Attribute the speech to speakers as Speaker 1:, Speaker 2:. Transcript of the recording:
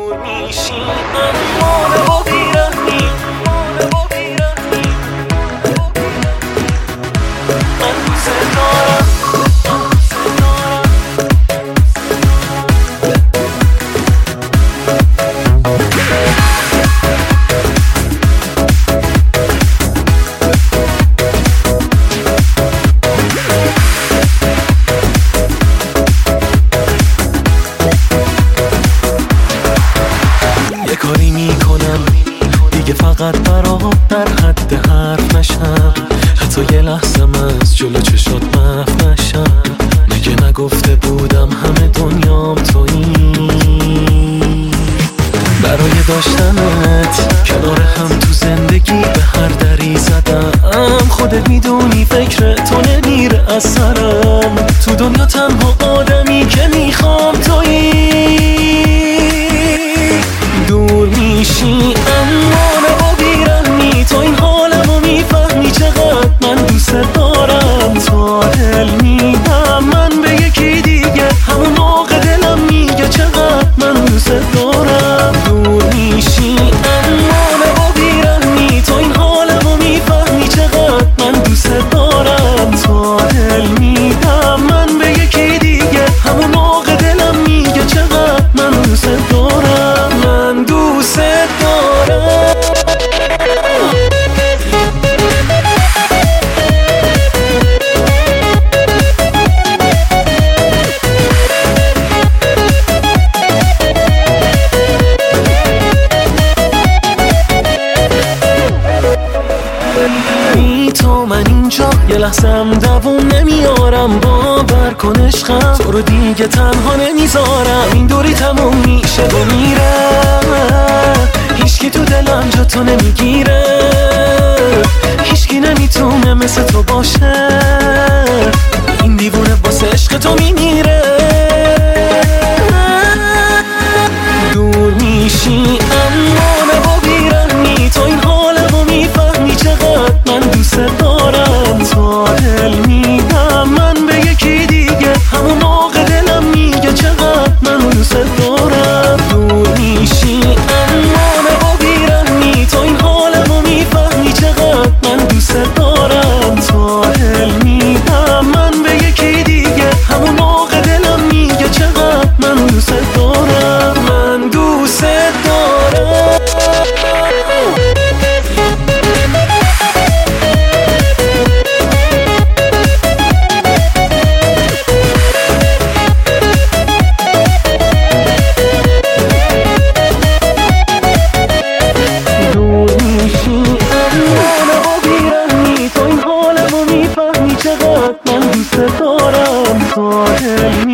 Speaker 1: دور میشی اما بیرحمی من دوست دارم کاری میکنم دیگه فقط برات در حد حرف نشم، حتی یه لحظم از جلو چشات محو نشم. مگه نگفته بودم همه دنیام تویی؟ برای داشتنت کنار هم تو زندگی به هر دری زدم. خودت میدونی فکر تو نمیره از سرم. تو دنیا تنها آدمی که میخوام تویی. دور میشی اما نبا بیرحمی، تو این حالمو میفهمی چقدر من دوست دارم. تا دل میدم من به یکی دیگه، همون موقع دلم میگه چقدر من دوست دارم. دور میشی اما نبا بیرحمی، تو این حالمو میفهمی چقدر من دوست دارم. تا دل میدم من به یکی دیگه، همون موقع دلم میگه چقدر من دوست دارم. من دوست دارم. بی تو من اینجا یه لحظم دووم نمیارم. باور کن عشقم تو رو دیگه تنها نمیذارم. این دوری تموم میشه و میره، هیچکی تو دلم جا تو نمیگیره. هیچکی نمیتونه مثل تو باشه، این دیوونه واسه عشق تو میمیره. دور میشی اما نبا بیرحمی، تو این حالمو میفهمی چقدر من دوست دارم. تا دل میدم من به یکی دیگه، همون موقع دلم میگه چقدر من دوست دارم. دور میشی اما نبا بیرحمی، تو این حالمو میفهمی چقدر من دوست دارم. تا دل میدم من به یکی دیگه، همون موقع دلم میگه چقدر من دوست دارم. من دوست دارم. چقدر من دوست دارم. تا دل